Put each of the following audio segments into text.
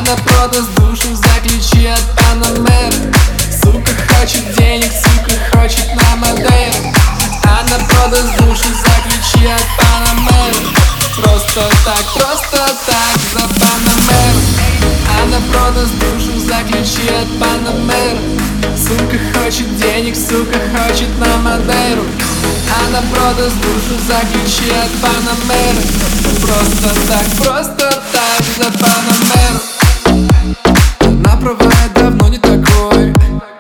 Она продаст душу за ключи от Панамеры. Сука хочет денег, сука хочет на Мадейру. Она продаст душу за ключи от Панамеры. Просто так за Панамеру. Она продаст душу за ключи от Панамеры. Сука хочет денег, сука хочет на Мадейру. Она продаст душу за ключи от Панамеры. Просто так за Панамеру. Она провает давно не такой.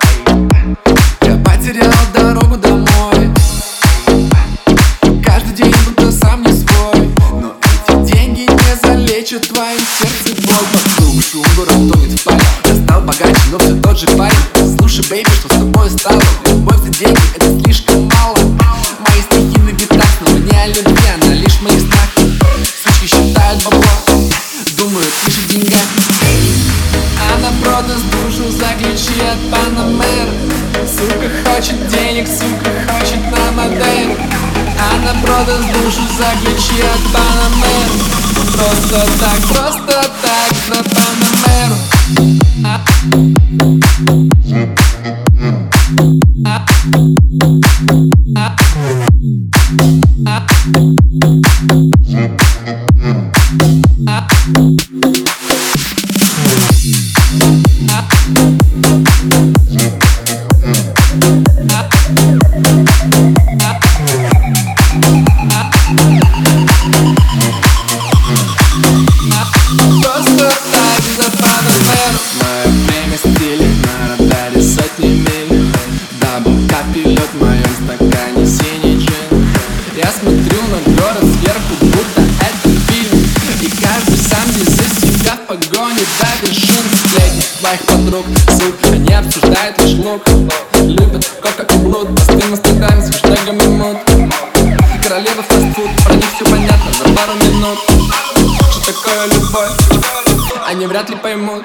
Я потерял дорогу домой. Каждый день будто сам не свой. Но эти деньги не залечат твоим сердце боль. Вокруг шум, город тонет в паре. Я стал богаче, но все тот же парень. Слушай, бэйби, что с тобой стало? Любовь за деньги — это слишком мало. Мои стихи на битах, но не о любви, она лишь в моих снах. Сучки считают бабло, думают лишь о деньгах. Она продаст душу за ключи от Панамеры. Сука хочет денег, сука хочет на Мадейру. Она продаст душу за ключи от Панамеры. Просто так за Панамеру. Мое время стиле на радаре сотни миль. Дабл капи лед в моем стакане синий джин. Я смотрю на город сверху, будто это фильм. И каждый сам здесь за себя в погоне до вершин. Сплетни твоих подруг, суд, они обсуждают лишь лук. Любят кока и блуд, посты в инстаграме с хэштегом эмот. Королева фастфуд, про них все понятно за пару минут. Что такое любовь, они вряд ли поймут.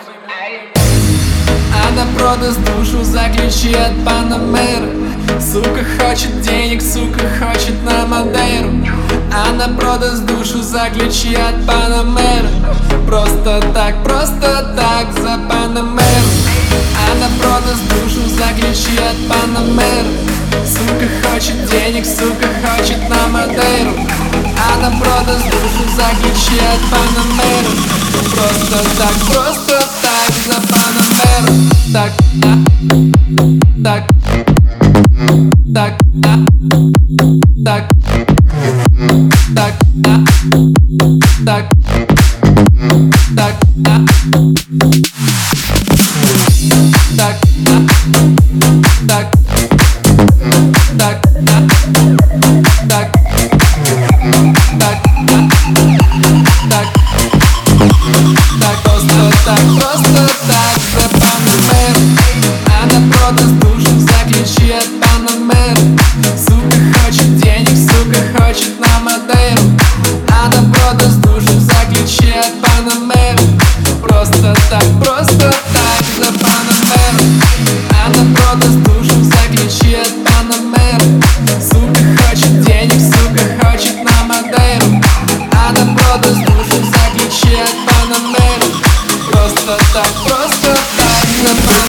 Она продаст душу за ключи от Панамеры. Сука хочет денег, сука хочет на Мадейру. Она продаст душу за ключи от Панамеры. Просто так за Панамеру. Она продаст душу за ключи от Панамеры. Сука хочет денег, сука хочет на Мадейру. Она продаст душу за ключи от Панамеры. Просто так за Панамеру. Так, так, так, так, так, так, так, просто так за Панамеру. Она продаст душу за ключи от Панамеры. Сука хочет денег, сука хочет на Мадейру. Она продаст душу за ключи от Панамеры. Просто так за Панамеру. Она продаст душу за ключи от Панамеры. Сука хочет денег, сука хочет на Мадейру. Она продаст душу за ключи от Панамеры. Просто так за Панамеру.